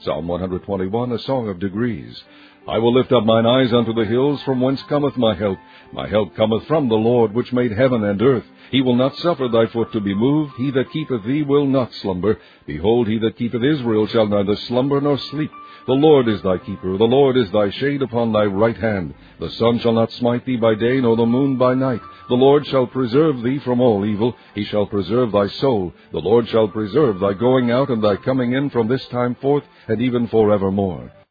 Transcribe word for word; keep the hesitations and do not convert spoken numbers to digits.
Psalm one twenty-one, a song of degrees. I will lift up mine eyes unto the hills, from whence cometh my help. My help cometh from the Lord, which made heaven and earth. He will not suffer thy foot to be moved. He that keepeth thee will not slumber. Behold, he that keepeth Israel shall neither slumber nor sleep. The Lord is thy keeper. The Lord is thy shade upon thy right hand. The sun shall not smite thee by day, nor the moon by night. The Lord shall preserve thee from all evil. He shall preserve thy soul. The Lord shall preserve thy going out and thy coming in from this time forth and even forevermore.